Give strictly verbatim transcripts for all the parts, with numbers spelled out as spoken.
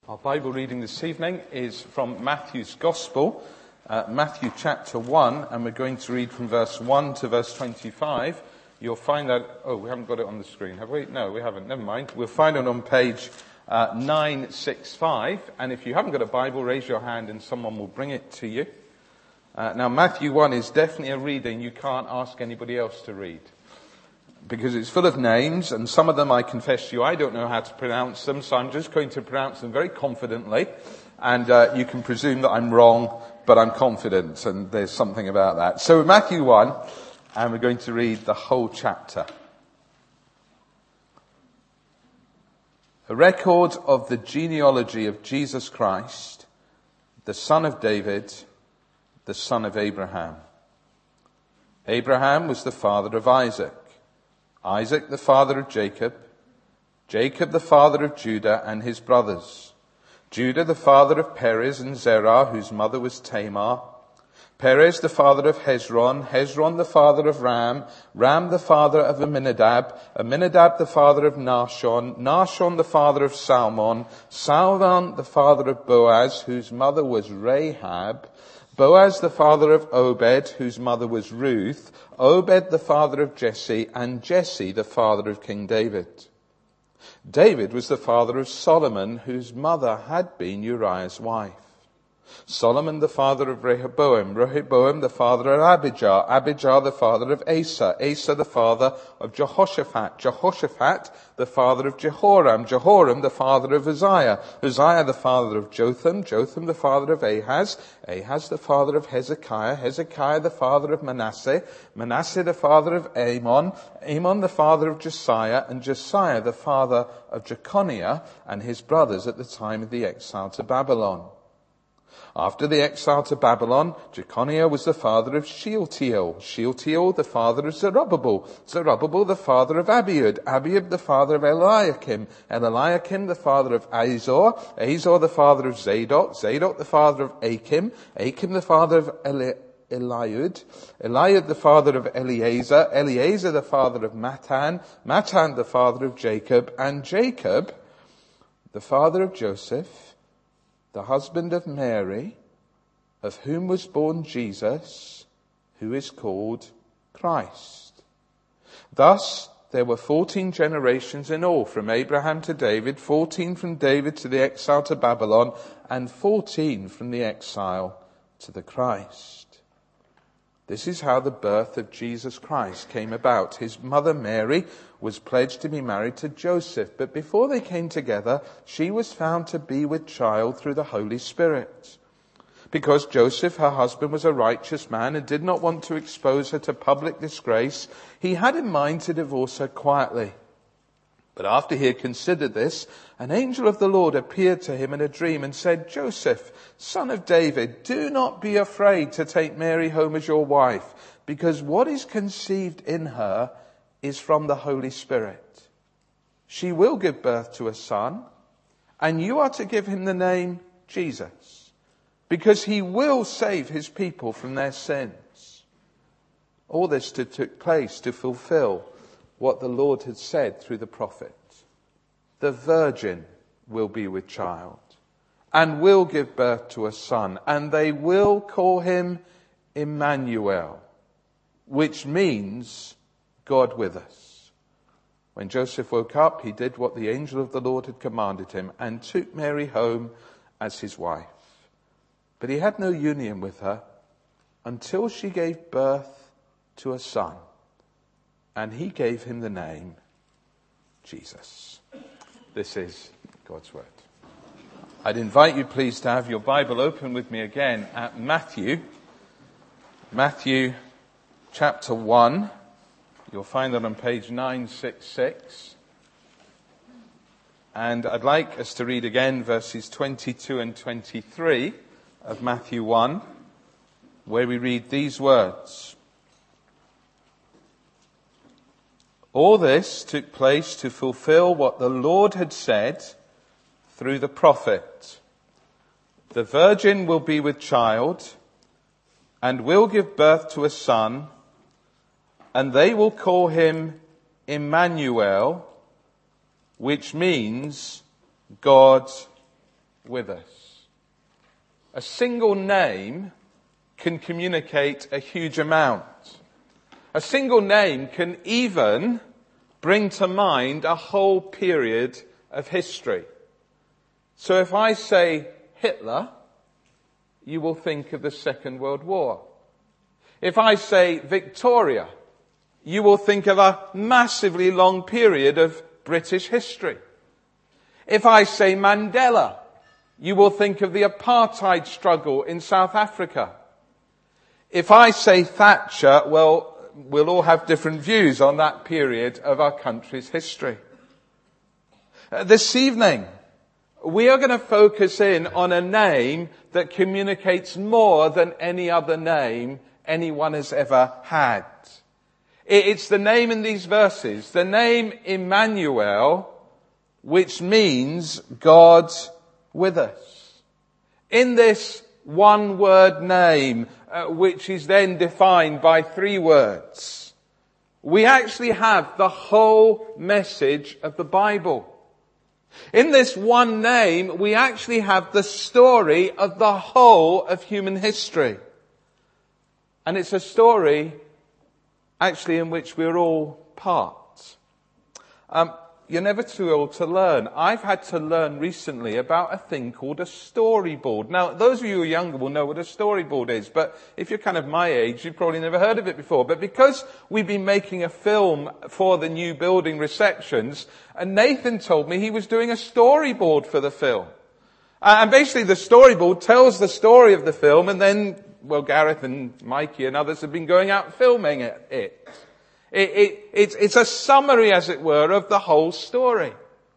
Our Bible reading this evening is from Matthew's Gospel, uh, Matthew chapter one, and we're going to read from verse one to verse twenty-five. You'll find that, oh, we haven't got it on the screen, have we? No, we haven't, never mind. We'll find it on page uh, nine sixty-five, and if you haven't got a Bible, raise your hand and someone will bring it to you. Uh, now, Matthew one is definitely a reading you can't ask anybody else to read, because it's full of names, and some of them, I confess to you, I don't know how to pronounce them, so I'm just going to pronounce them very confidently, and uh, you can presume that I'm wrong, but I'm confident, and there's something about that. So Matthew one, and we're going to read the whole chapter. A record of the genealogy of Jesus Christ, the son of David, the son of Abraham. Abraham was the father of Isaac. Isaac the father of Jacob, Jacob the father of Judah and his brothers, Judah the father of Perez and Zerah, whose mother was Tamar, Perez the father of Hezron, Hezron the father of Ram, Ram the father of Amminadab, Amminadab the father of Nahshon, Nahshon the father of Salmon, Salmon the father of Boaz, whose mother was Rahab, Boaz the father of Obed, whose mother was Ruth, Obed the father of Jesse, and Jesse the father of King David. David was the father of Solomon, whose mother had been Uriah's wife. Solomon the father of Rehoboam, Rehoboam the father of Abijah, Abijah the father of Asa, Asa the father of Jehoshaphat, Jehoshaphat the father of Jehoram, Jehoram the father of Uzziah, Uzziah the father of Jotham, Jotham the father of Ahaz, Ahaz the father of Hezekiah, Hezekiah the father of Manasseh, Manasseh the father of Amon, Amon the father of Josiah, and Josiah the father of Jeconiah and his brothers at the time of the exile to Babylon. After the exile to Babylon, Jeconiah was the father of Shealtiel, Shealtiel the father of Zerubbabel, Zerubbabel the father of Abiud, Abiud the father of Eliakim, Eliakim the father of Azor, Azor the father of Zadok, Zadok the father of Achim, Achim the father of Eli- Eliud, Eliud the father of Eleazar, Eleazar the father of Matan, Matan the father of Jacob, and Jacob the father of Joseph, the husband of Mary, of whom was born Jesus, who is called Christ. Thus, there were fourteen generations in all, from Abraham to David, fourteen from David to the exile to Babylon, and fourteen from the exile to the Christ. This is how the birth of Jesus Christ came about. His mother Mary was pledged to be married to Joseph, but before they came together, she was found to be with child through the Holy Spirit. Because Joseph, her husband, was a righteous man and did not want to expose her to public disgrace, he had in mind to divorce her quietly. But after he had considered this, an angel of the Lord appeared to him in a dream and said, "Joseph, son of David, do not be afraid to take Mary home as your wife, because what is conceived in her is from the Holy Spirit. She will give birth to a son, and you are to give him the name Jesus, because he will save his people from their sins." All this took place to fulfill what the Lord had said through the prophet. The virgin will be with child and will give birth to a son, and they will call him Emmanuel, which means God with us. When Joseph woke up, he did what the angel of the Lord had commanded him and took Mary home as his wife. But he had no union with her until she gave birth to a son, and he gave him the name Jesus. This is God's word. I'd invite you, please, to have your Bible open with me again at Matthew. Matthew chapter one. You'll find that on page nine sixty-six. And I'd like us to read again verses twenty-two and twenty-three of Matthew one, where we read these words. All this took place to fulfill what the Lord had said through the prophet. The virgin will be with child and will give birth to a son, and they will call him Emmanuel, which means God with us. A single name can communicate a huge amount. A single name can even bring to mind a whole period of history. So if I say Hitler, you will think of the Second World War. If I say Victoria, you will think of a massively long period of British history. If I say Mandela, you will think of the apartheid struggle in South Africa. If I say Thatcher, well, we'll all have different views on that period of our country's history. Uh, this evening, we are going to focus in on a name that communicates more than any other name anyone has ever had. It's the name in these verses, the name Emmanuel, which means God with us. In this one-word name, uh, which is then defined by three words, we actually have the whole message of the Bible. In this one name, we actually have the story of the whole of human history. And it's a story actually in which we're all part. Um, you're never too old to learn. I've had to learn recently about a thing called a storyboard. Now, those of you who are younger will know what a storyboard is, but if you're kind of my age, you've probably never heard of it before. But because we've been making a film for the new building receptions, and Nathan told me he was doing a storyboard for the film. And basically the storyboard tells the story of the film, and then, well, Gareth and Mikey and others have been going out filming it. It, it, it it's, it's a summary, as it were, of the whole story.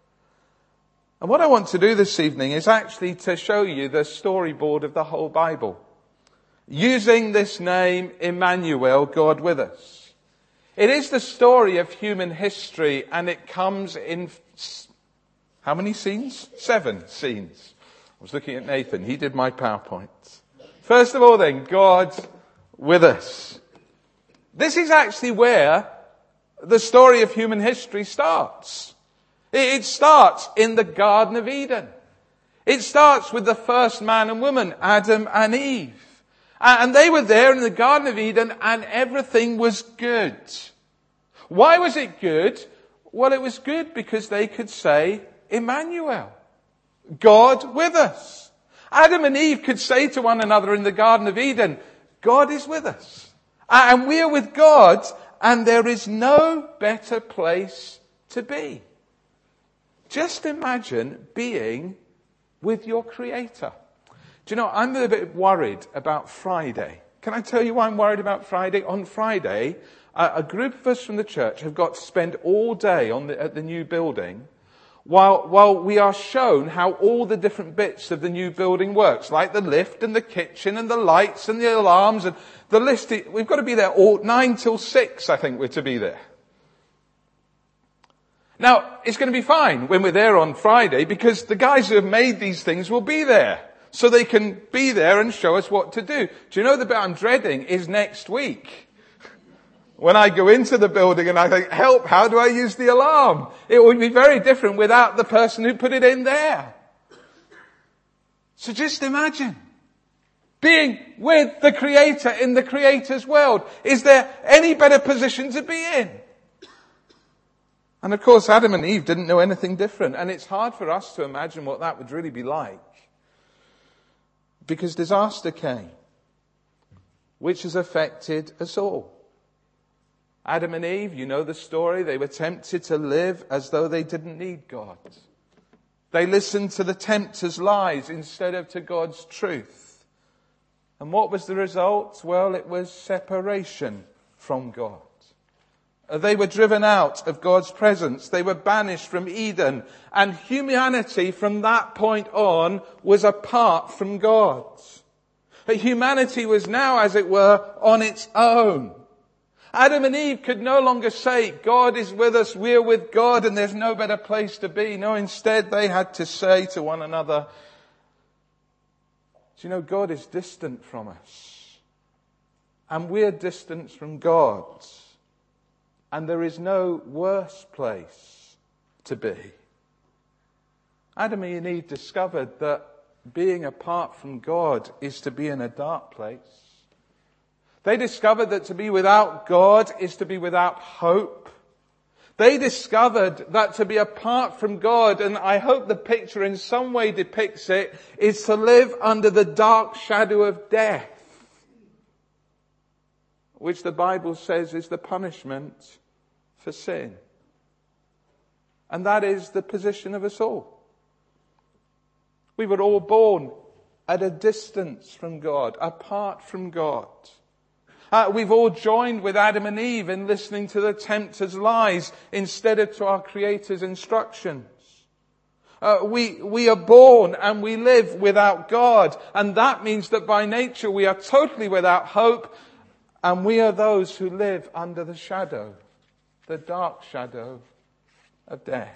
And what I want to do this evening is actually to show you the storyboard of the whole Bible, using this name, Emmanuel, God with us. It is the story of human history, and it comes in how many scenes? Seven scenes. I was looking at Nathan. He did my PowerPoint. First of all then, God with us. This is actually where the story of human history starts. It starts in the Garden of Eden. It starts with the first man and woman, Adam and Eve. And they were there in the Garden of Eden, and everything was good. Why was it good? Well, it was good because they could say, Emmanuel, God with us. Adam and Eve could say to one another in the Garden of Eden, God is with us. And we are with God, and there is no better place to be. Just imagine being with your Creator. Do you know, I'm a bit worried about Friday. Can I tell you why I'm worried about Friday? On Friday, a group of us from the church have got to spend all day on the, at the new building while, while we are shown how all the different bits of the new building works, like the lift and the kitchen and the lights and the alarms and the list. We've got to be there all nine till six, I think we're to be there. Now, it's going to be fine when we're there on Friday because the guys who have made these things will be there. So they can be there and show us what to do. Do you know the bit I'm dreading is next week? When I go into the building and I think, help, how do I use the alarm? It would be very different without the person who put it in there. So just imagine being with the Creator in the Creator's world. Is there any better position to be in? And of course, Adam and Eve didn't know anything different. And it's hard for us to imagine what that would really be like. Because disaster came, which has affected us all. Adam and Eve, you know the story, they were tempted to live as though they didn't need God. They listened to the tempter's lies instead of to God's truth. And what was the result? Well, it was separation from God. They were driven out of God's presence. They were banished from Eden. And humanity from that point on was apart from God. Humanity was now, as it were, on its own. Adam and Eve could no longer say, God is with us, we're with God, and there's no better place to be. No, instead they had to say to one another, do you know, God is distant from us. And we're distant from God. And there is no worse place to be. Adam and Eve discovered that being apart from God is to be in a dark place. They discovered that to be without God is to be without hope. They discovered that to be apart from God, and I hope the picture in some way depicts it, is to live under the dark shadow of death, which the Bible says is the punishment for sin. And that is the position of us all. We were all born at a distance from God, apart from God. Uh, we've all joined with Adam and Eve in listening to the tempter's lies instead of to our Creator's instructions. Uh, we, we are born and we live without God. And that means that by nature we are totally without hope. And we are those who live under the shadow, the dark shadow of death.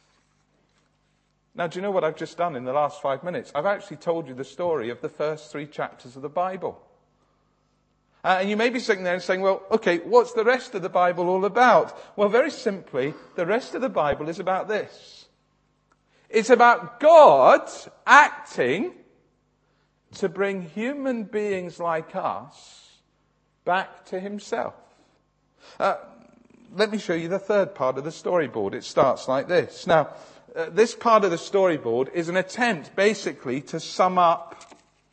Now, do you know what I've just done in the last five minutes? I've actually told you the story of the first three chapters of the Bible. Uh, and you may be sitting there and saying, well, okay, what's the rest of the Bible all about? Well, very simply, the rest of the Bible is about this. It's about God acting to bring human beings like us back to himself. Uh, let me show you the third part of the storyboard. It starts like this. Now, uh, this part of the storyboard is an attempt basically to sum up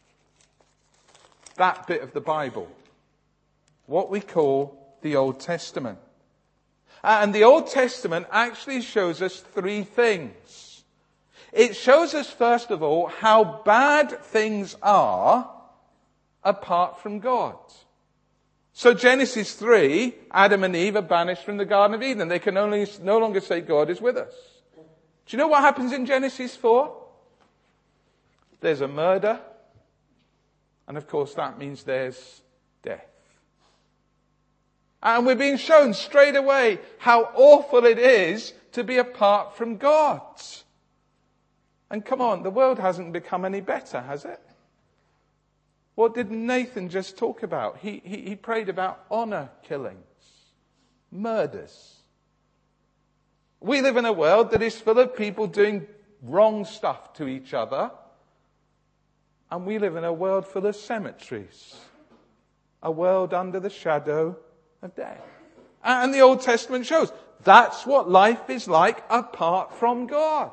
that bit of the Bible, what we call the Old Testament. And the Old Testament actually shows us three things. It shows us, first of all, how bad things are apart from God. So Genesis three, Adam and Eve are banished from the Garden of Eden. They can only no longer say God is with us. Do you know what happens in Genesis four? There's a murder. And of course that means there's death. And we're being shown straight away how awful it is to be apart from God. And come on, the world hasn't become any better, has it? What did Nathan just talk about? He, he, he prayed about honor killings, murders. We live in a world that is full of people doing wrong stuff to each other. And we live in a world full of cemeteries. A world under the shadow of death. And the Old Testament shows that's what life is like apart from God.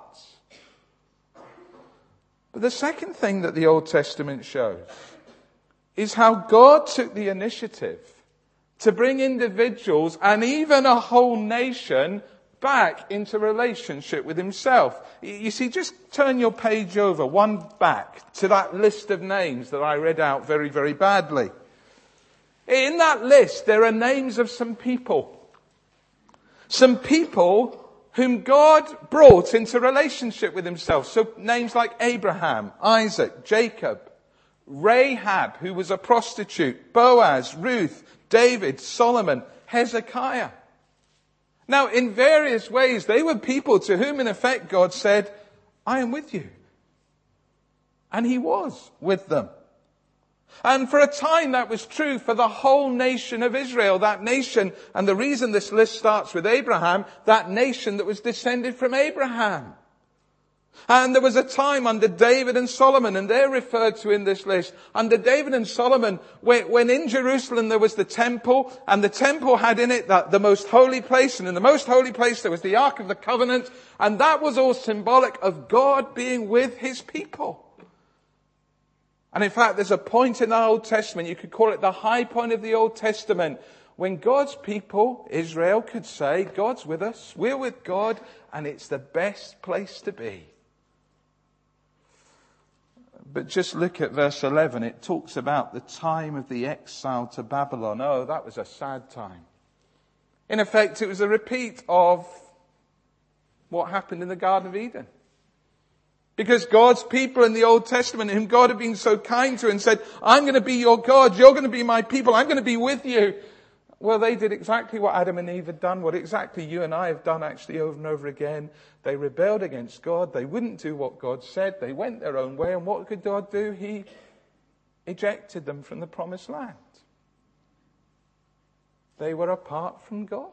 But the second thing that the Old Testament shows is how God took the initiative to bring individuals and even a whole nation back into relationship with himself. You see, just turn your page over, one back, to that list of names that I read out very, very badly. In that list, there are names of some people. Some people whom God brought into relationship with himself. So names like Abraham, Isaac, Jacob, Rahab, who was a prostitute, Boaz, Ruth, David, Solomon, Hezekiah. Now, in various ways, they were people to whom, in effect, God said, I am with you. And he was with them. And for a time that was true for the whole nation of Israel, that nation, and the reason this list starts with Abraham, that nation that was descended from Abraham. And there was a time under David and Solomon, and they're referred to in this list, under David and Solomon, when, when in Jerusalem there was the temple, and the temple had in it that, the most holy place, and in the most holy place there was the Ark of the Covenant, and that was all symbolic of God being with his people. And in fact, there's a point in the Old Testament, you could call it the high point of the Old Testament, when God's people, Israel, could say, God's with us, we're with God, and it's the best place to be. But just look at verse eleven. It talks about the time of the exile to Babylon. Oh, that was a sad time. In effect, it was a repeat of what happened in the Garden of Eden. Because God's people in the Old Testament, whom God had been so kind to and said, I'm going to be your God, you're going to be my people, I'm going to be with you. Well, they did exactly what Adam and Eve had done, what exactly you and I have done actually over and over again. They rebelled against God. They wouldn't do what God said. They went their own way. And what could God do? He ejected them from the promised land. They were apart from God.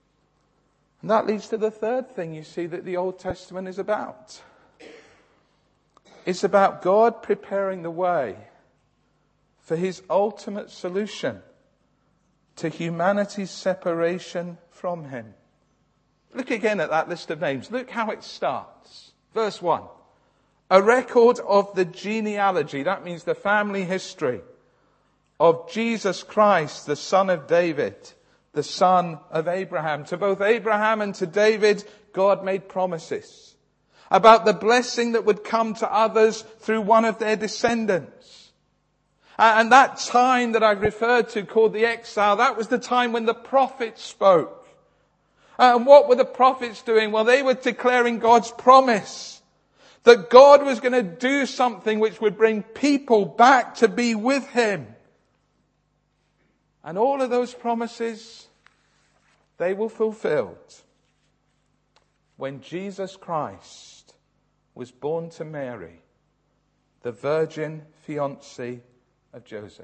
And that leads to the third thing you see that the Old Testament is about. is about God preparing the way for his ultimate solution to humanity's separation from him. Look again at that list of names. Look how it starts. Verse one. A record of the genealogy, that means the family history, of Jesus Christ, the son of David, the son of Abraham. To both Abraham and to David, God made promises about the blessing that would come to others through one of their descendants. And that time that I've referred to, called the exile, that was the time when the prophets spoke. And what were the prophets doing? Well, they were declaring God's promise that God was going to do something which would bring people back to be with him. And all of those promises, they were fulfilled when Jesus Christ was born to Mary, the virgin fiancée of Joseph.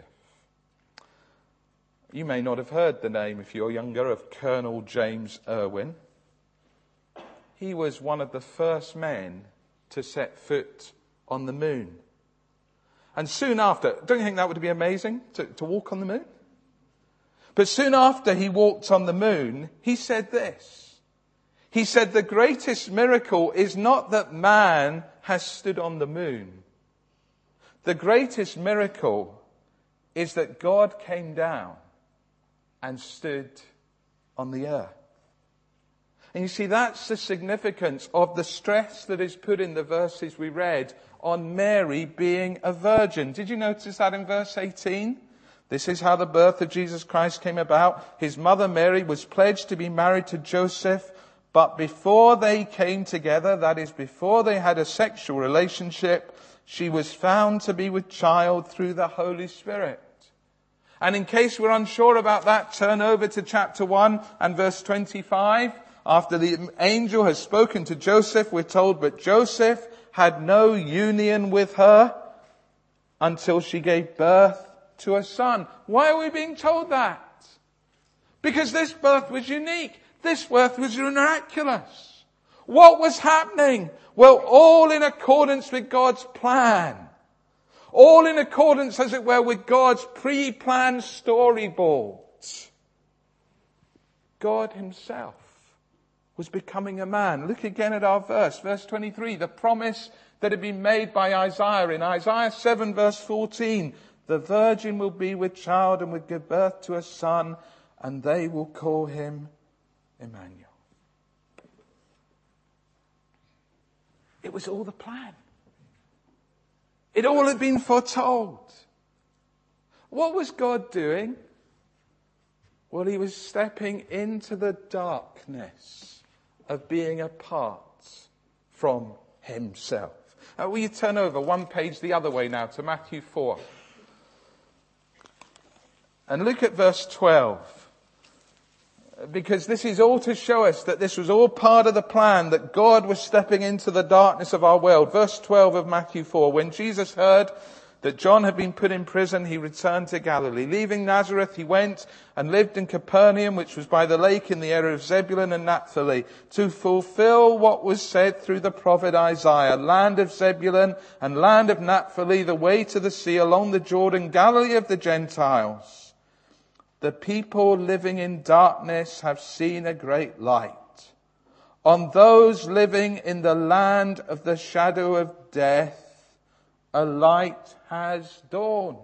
You may not have heard the name, if you're younger, of Colonel James Irwin. He was one of the first men to set foot on the moon. And soon after, don't you think that would be amazing, to, to walk on the moon? But soon after he walked on the moon, he said this. He said, the greatest miracle is not that man has stood on the moon. The greatest miracle is that God came down and stood on the earth. And you see, that's the significance of the stress that is put in the verses we read on Mary being a virgin. Did you notice that in verse eighteen? This is how the birth of Jesus Christ came about. His mother Mary was pledged to be married to Joseph, but before they came together, that is, before they had a sexual relationship, she was found to be with child through the Holy Spirit. And in case we're unsure about that, turn over to chapter one and verse twenty-five. After the angel has spoken to Joseph, we're told, but Joseph had no union with her until she gave birth to a son. Why are we being told that? Because this birth was unique. This birth was miraculous. What was happening? Well, all in accordance with God's plan. All in accordance, as it were, with God's pre-planned storyboard. God himself was becoming a man. Look again at our verse, verse twenty-three, the promise that had been made by Isaiah in Isaiah seven verse fourteen. The virgin will be with child and will give birth to a son, and they will call him Emmanuel. It was all the plan. It all had been foretold. What was God doing? Well, he was stepping into the darkness of being apart from himself. Uh, will you turn over one page the other way now to Matthew four? And look at verse twelve. Because this is all to show us that this was all part of the plan, that God was stepping into the darkness of our world. Verse twelve of Matthew four. When Jesus heard that John had been put in prison, he returned to Galilee. Leaving Nazareth, he went and lived in Capernaum, which was by the lake in the area of Zebulun and Naphtali, to fulfill what was said through the prophet Isaiah. Land of Zebulun and land of Naphtali, the way to the sea along the Jordan, Galilee of the Gentiles. The people living in darkness have seen a great light. On those living in the land of the shadow of death, a light has dawned.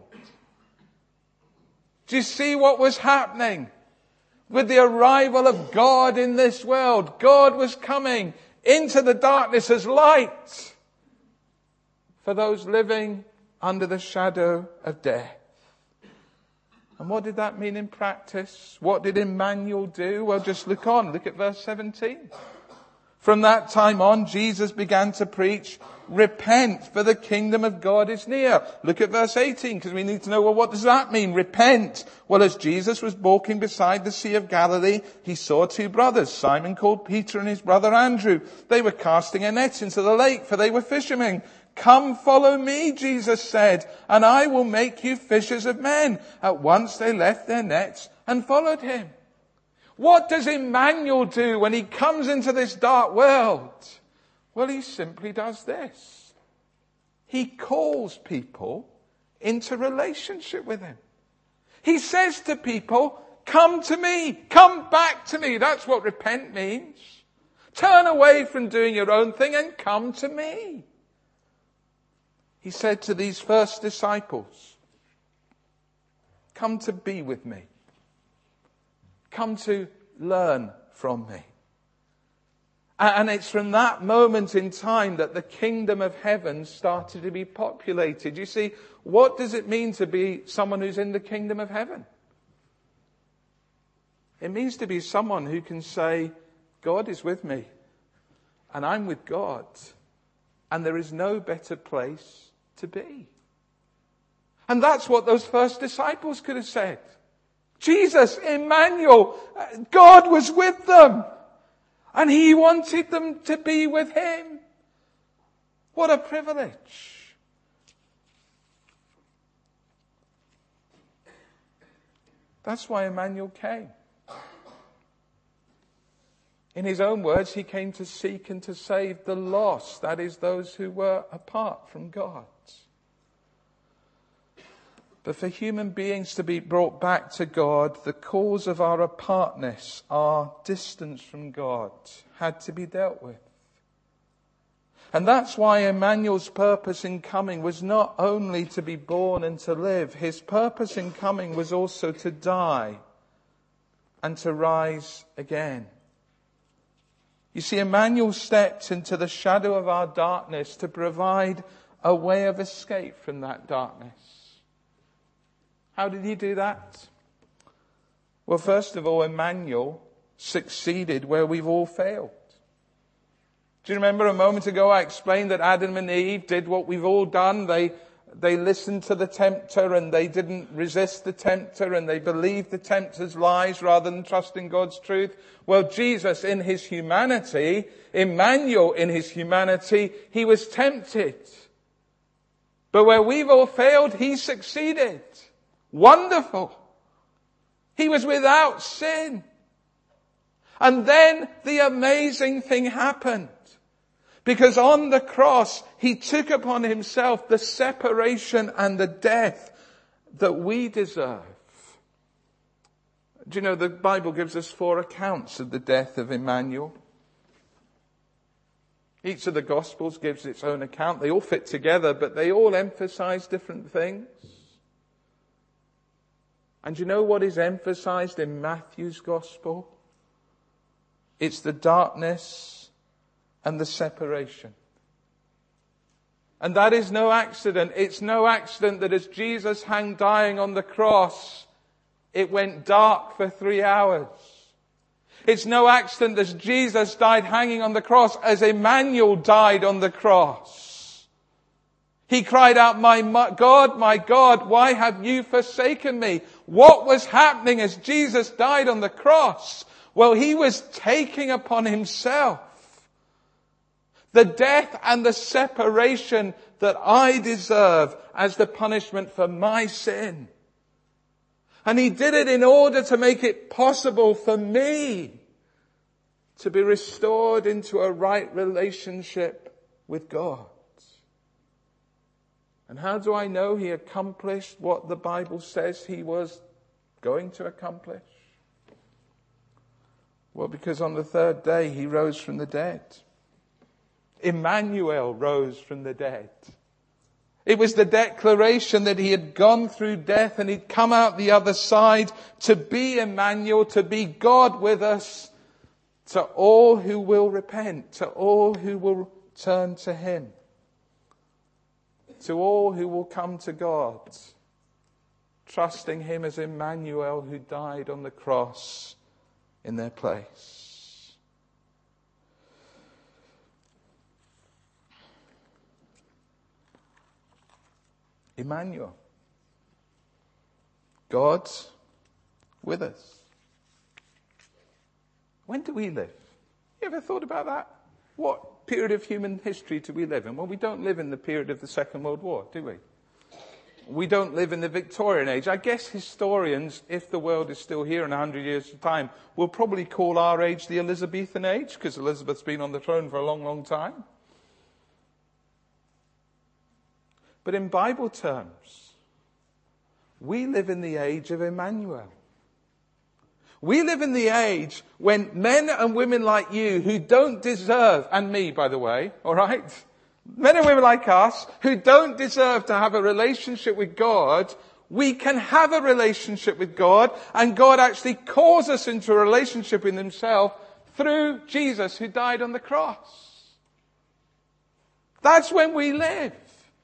Do you see what was happening? With the arrival of God in this world, God was coming into the darkness as light for those living under the shadow of death. And what did that mean in practice? What did Emmanuel do? Well, just look on. Look at verse seventeen. From that time on, Jesus began to preach, repent, for the kingdom of God is near. Look at verse eighteen, because we need to know, well, what does that mean? Repent. Well, as Jesus was walking beside the Sea of Galilee, he saw two brothers, Simon called Peter and his brother Andrew. They were casting a net into the lake, for they were fishermen. Come, follow me, Jesus said, and I will make you fishers of men. At once they left their nets and followed him. What does Emmanuel do when he comes into this dark world? Well, he simply does this. he calls people into relationship with him. He says to people, come to me, come back to me. That's what repent means. Turn away from doing your own thing and come to me. He said to these first disciples, come to be with me. Come to learn from me. And it's from that moment in time that the kingdom of heaven started to be populated. You see, what does it mean to be someone who's in the kingdom of heaven? It means to be someone who can say, God is with me, and I'm with God, and there is no better place to be. And that's what those first disciples could have said. Jesus, Emmanuel, God was with them. And he wanted them to be with him. What a privilege. That's why Emmanuel came. In his own words, he came to seek and to save the lost. That is, those who were apart from God. But for human beings to be brought back to God, the cause of our apartness, our distance from God, had to be dealt with. And that's why Emmanuel's purpose in coming was not only to be born and to live. His purpose in coming was also to die and to rise again. You see, Emmanuel stepped into the shadow of our darkness to provide a way of escape from that darkness. How did he do that? Well, first of all, Emmanuel succeeded where we've all failed. Do you remember a moment ago I explained that Adam and Eve did what we've all done? They, they listened to the tempter and they didn't resist the tempter and they believed the tempter's lies rather than trusting God's truth. Well, Jesus in his humanity, Emmanuel in his humanity, he was tempted. But where we've all failed, he succeeded. Wonderful. He was without sin. And then the amazing thing happened. Because on the cross, he took upon himself the separation and the death that we deserve. Do you know the Bible gives us four accounts of the death of Emmanuel? Each of the Gospels gives its own account. They all fit together, but they all emphasize different things. And you know what is emphasized in Matthew's Gospel? It's the darkness and the separation. And that is no accident. It's no accident that as Jesus hung dying on the cross, it went dark for three hours. It's no accident that Jesus died hanging on the cross as Emmanuel died on the cross. He cried out, my God, my God, why have you forsaken me? What was happening as Jesus died on the cross? Well, he was taking upon himself the death and the separation that I deserve as the punishment for my sin. And he did it in order to make it possible for me to be restored into a right relationship with God. And how do I know he accomplished what the Bible says he was going to accomplish? Well, because on the third day he rose from the dead. Emmanuel rose from the dead. It was the declaration that he had gone through death and he'd come out the other side to be Emmanuel, to be God with us, to all who will repent, to all who will turn to him, to all who will come to God, trusting him as Emmanuel who died on the cross in their place. Emmanuel. God with us. When do we live? You ever thought about that? What period of human history do we live in? Well, we don't live in the period of the Second World War, do we? We don't live in the Victorian age. I guess historians, if the world is still here in a hundred years' time, will probably call our age the Elizabethan age, because Elizabeth's been on the throne for a long, long time. But in Bible terms, we live in the age of Emmanuel. We live in the age when men and women like you who don't deserve, and me by the way, all right? Men and women like us who don't deserve to have a relationship with God, we can have a relationship with God, and God actually calls us into a relationship with himself through Jesus who died on the cross. That's when we live.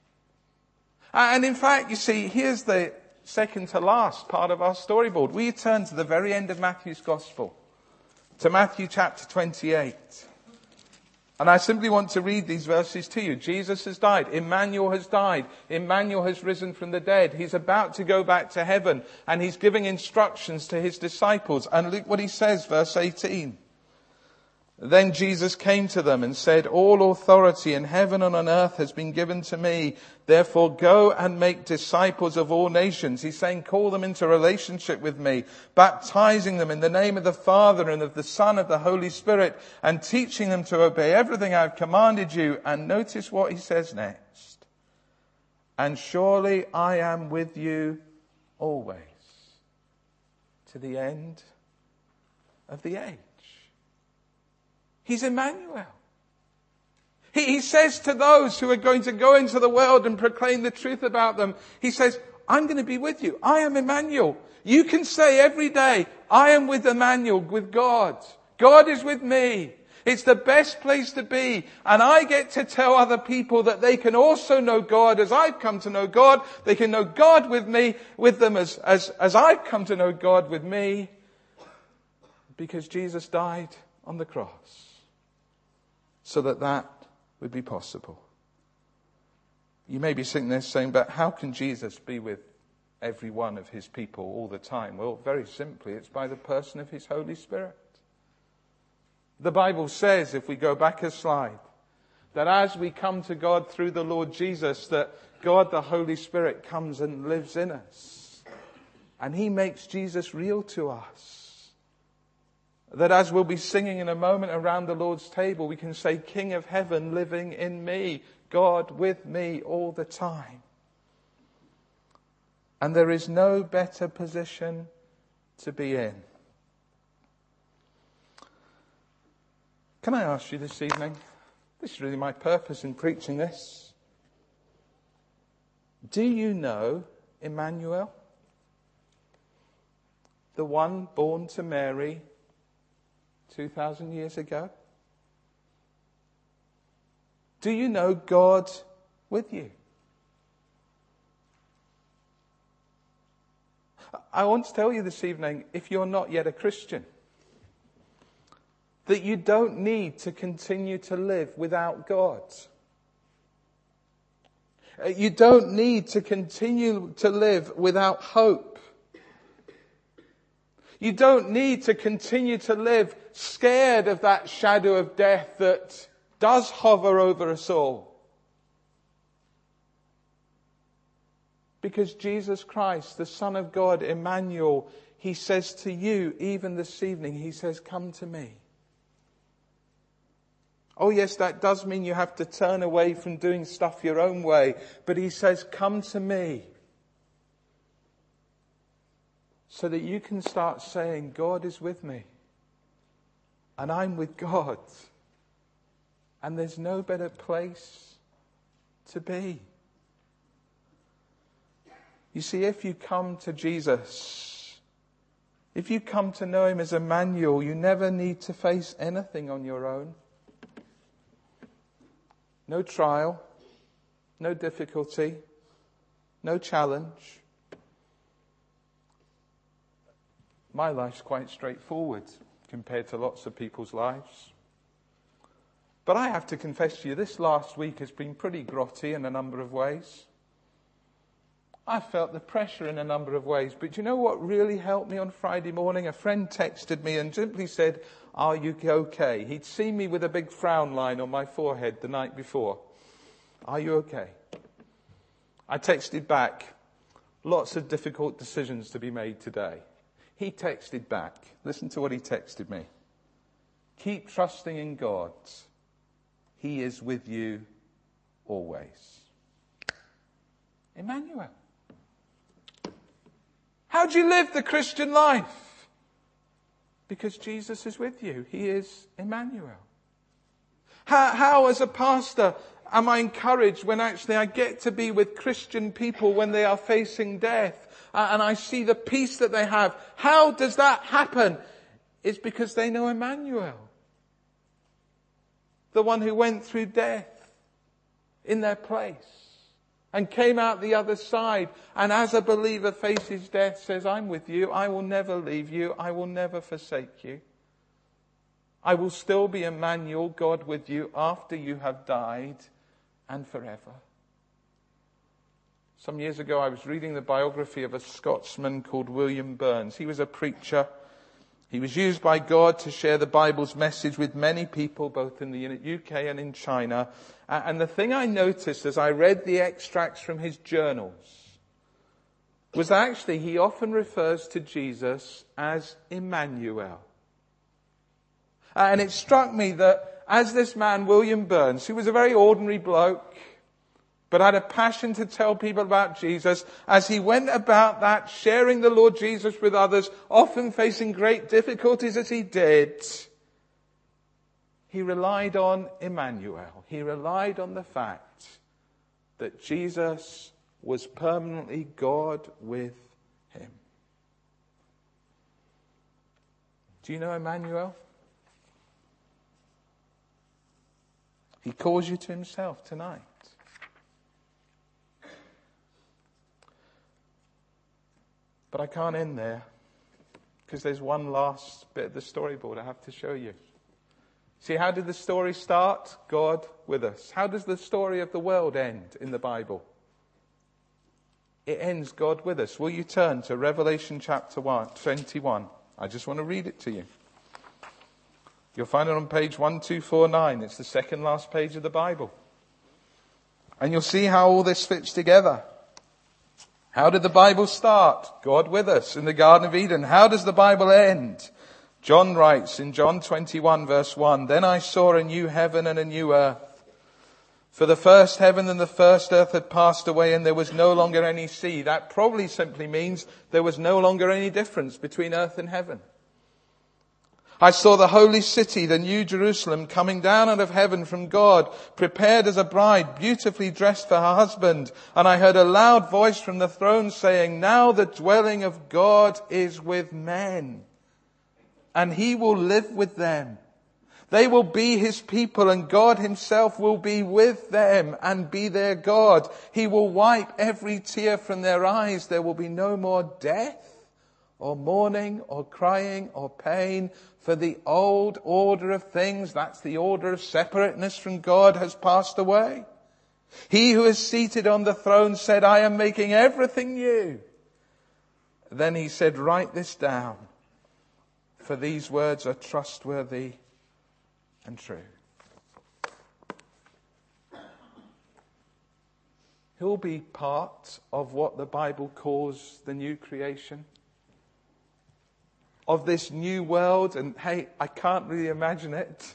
And in fact, you see, here's the second to last part of our storyboard. We turn to the very end of Matthew's Gospel, to Matthew chapter twenty-eight. And I simply want to read these verses to you. Jesus has died. Emmanuel has died. Emmanuel has risen from the dead. He's about to go back to heaven, and he's giving instructions to his disciples. And look what he says, verse eighteen. Then Jesus came to them and said, all authority in heaven and on earth has been given to me. Therefore go and make disciples of all nations. He's saying, call them into relationship with me, baptizing them in the name of the Father and of the Son and of the Holy Spirit, and teaching them to obey everything I've commanded you. And notice what he says next. And surely I am with you always, to the end of the age. He's Emmanuel. He, he says to those who are going to go into the world and proclaim the truth about them, he says, I'm going to be with you. I am Emmanuel. You can say every day, I am with Emmanuel, with God. God is with me. It's the best place to be. And I get to tell other people that they can also know God as I've come to know God. They can know God with me, with them as, as, as I've come to know God with me. Because Jesus died on the cross, so that that would be possible. You may be sitting there saying, but how can Jesus be with every one of his people all the time? Well, very simply, it's by the person of his Holy Spirit. The Bible says, if we go back a slide, that as we come to God through the Lord Jesus, that God the Holy Spirit comes and lives in us. And he makes Jesus real to us. That as we'll be singing in a moment around the Lord's table, we can say, King of heaven living in me, God with me all the time. And there is no better position to be in. Can I ask you this evening, this is really my purpose in preaching this. Do you know Emmanuel? The one born to Mary two thousand years ago? Do you know God with you? I want to tell you this evening, if you're not yet a Christian, that you don't need to continue to live without God. You don't need to continue to live without hope. You don't need to continue to live scared of that shadow of death that does hover over us all. Because Jesus Christ, the Son of God, Emmanuel, he says to you, even this evening, he says, come to me. Oh yes, that does mean you have to turn away from doing stuff your own way. But he says, come to me. So that you can start saying, God is with me. And I'm with God. And there's no better place to be. You see, if you come to Jesus, if you come to know him as Emmanuel, you never need to face anything on your own. No trial, no difficulty, no challenge. My life's quite straightforward compared to lots of people's lives. But I have to confess to you, this last week has been pretty grotty in a number of ways. I felt the pressure in a number of ways. But do you know what really helped me on Friday morning? A friend texted me and simply said, are you okay? He'd seen me with a big frown line on my forehead the night before. Are you okay? I texted back, lots of difficult decisions to be made today. He texted back. Listen to what he texted me. Keep trusting in God. He is with you always. Emmanuel. How do you live the Christian life? Because Jesus is with you. He is Emmanuel. How, how as a pastor, am I encouraged when actually I get to be with Christian people when they are facing death uh, and I see the peace that they have? How does that happen? It's because they know Emmanuel, the one who went through death in their place and came out the other side, and as a believer faces death, says, I'm with you, I will never leave you, I will never forsake you. I will still be Emmanuel, God with you, after you have died and forever. Some years ago I was reading the biography of a Scotsman called William Burns. He was a preacher. He was used by God to share the Bible's message with many people, both in the U K and in China. And the thing I noticed as I read the extracts from his journals was actually he often refers to Jesus as Emmanuel. And it struck me that as this man, William Burns, who was a very ordinary bloke, but had a passion to tell people about Jesus, as he went about that, sharing the Lord Jesus with others, often facing great difficulties as he did, he relied on Emmanuel. He relied on the fact that Jesus was permanently God with him. Do you know Emmanuel? He calls you to himself tonight. But I can't end there, because there's one last bit of the storyboard I have to show you. See, how did the story start? God with us. How does the story of the world end in the Bible? It ends God with us. Will you turn to Revelation chapter one, twenty-one? I just want to read it to you. You'll find it on page one two four nine. It's the second last page of the Bible. And you'll see how all this fits together. How did the Bible start? God with us in the Garden of Eden. How does the Bible end? John writes in John twenty-one verse one, Then I saw a new heaven and a new earth. For the first heaven and the first earth had passed away, and there was no longer any sea. That probably simply means there was no longer any difference between earth and heaven. I saw the holy city, the new Jerusalem, coming down out of heaven from God, prepared as a bride, beautifully dressed for her husband. And I heard a loud voice from the throne saying, Now the dwelling of God is with men, and he will live with them. They will be his people, and God himself will be with them and be their God. He will wipe every tear from their eyes. There will be no more death, or mourning, or crying, or pain, for the old order of things, that's the order of separateness from God, has passed away. He who is seated on the throne said, I am making everything new. Then he said, Write this down, for these words are trustworthy and true. Who'll be part of what the Bible calls the new creation? Of this new world, and hey, I can't really imagine it,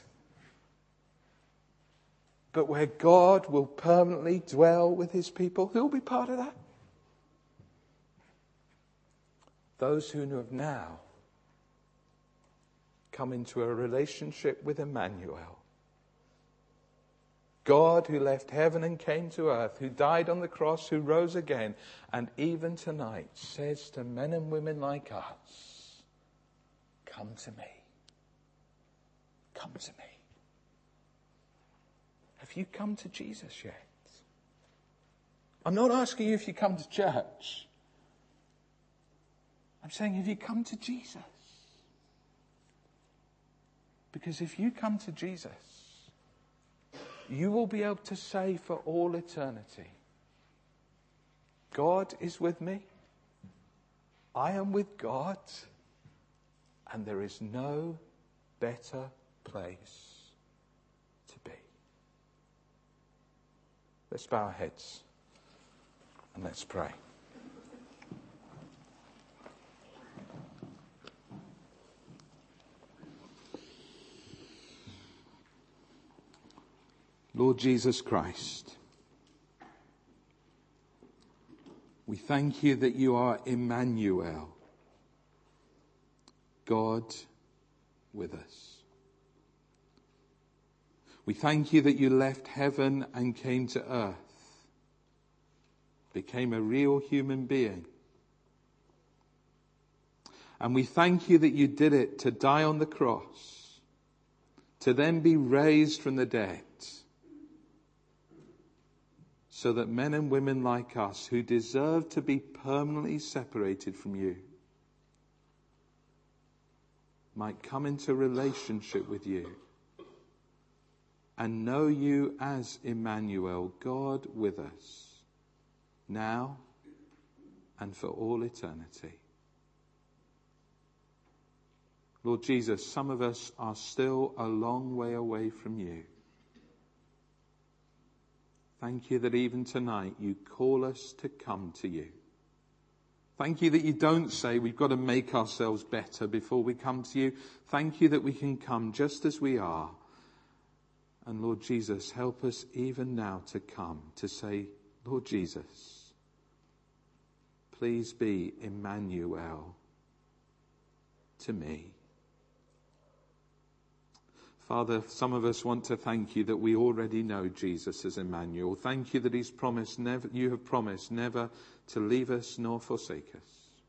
but where God will permanently dwell with his people. Who will be part of that? Those who have now come into a relationship with Emmanuel. God who left heaven and came to earth, who died on the cross, who rose again, and even tonight says to men and women like us, Come to me. Come to me. Have you come to Jesus yet? I'm not asking you if you come to church. I'm saying, have you come to Jesus? Because if you come to Jesus, you will be able to say for all eternity, God is with me. I am with God. And there is no better place to be. Let's bow our heads and let's pray. Lord Jesus Christ, We thank you that you are Emmanuel, God with us. We thank you that you left heaven and came to earth, became a real human being. And we thank you that you did it to die on the cross, to then be raised from the dead, so that men and women like us who deserve to be permanently separated from you might come into relationship with you and know you as Emmanuel, God with us, now and for all eternity. Lord Jesus, some of us are still a long way away from you. Thank you that even tonight you call us to come to you. Thank you that you don't say we've got to make ourselves better before we come to you. Thank you that we can come just as we are. And Lord Jesus, help us even now to come to say, Lord Jesus, please be Emmanuel to me. Father, some of us want to thank you that we already know Jesus as Emmanuel. Thank you that he's promised never, you have promised never to leave us nor forsake us.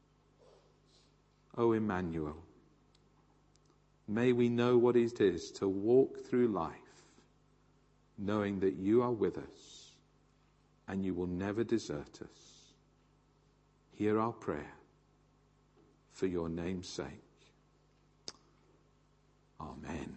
Oh, Emmanuel, may we know what it is to walk through life knowing that you are with us and you will never desert us. Hear our prayer for your name's sake. Amen.